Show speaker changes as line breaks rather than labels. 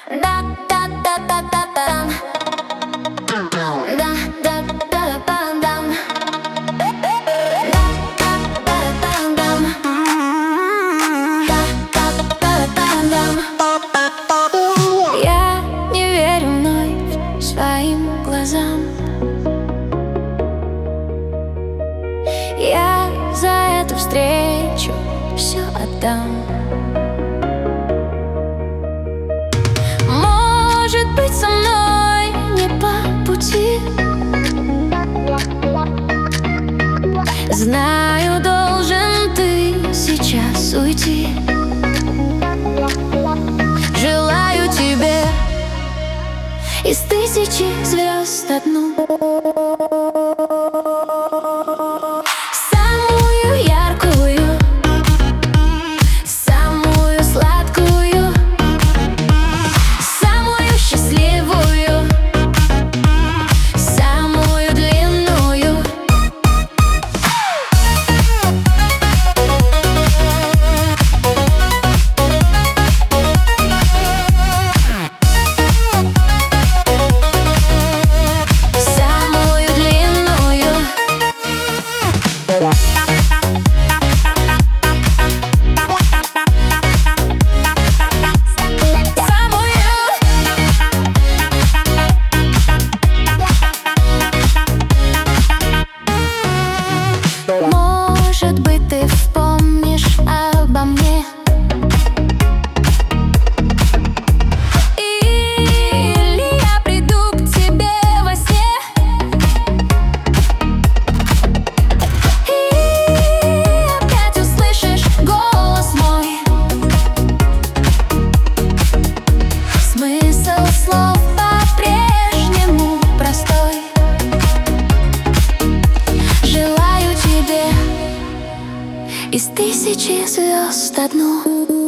Да, да, да, да, да, да. Да, да, да, да, да. Да, да, да, да, да. Да, да, да, да, да. Я не верю вновь своим глазам. Я за эту встречу все отдам. Может быть, со мной не по пути. Знаю, должен ты сейчас уйти. Желаю тебе из тысячи звезд одну, самую яркую, самую сладкую, самую счастливую, самую длинную. Самую длинную. Может быть, ты вспомнишь обо мне, или я приду к тебе во сне, и опять услышишь голос мой. Смысл слов по-прежнему простой. Желаю тебе из тысячи звезд одну.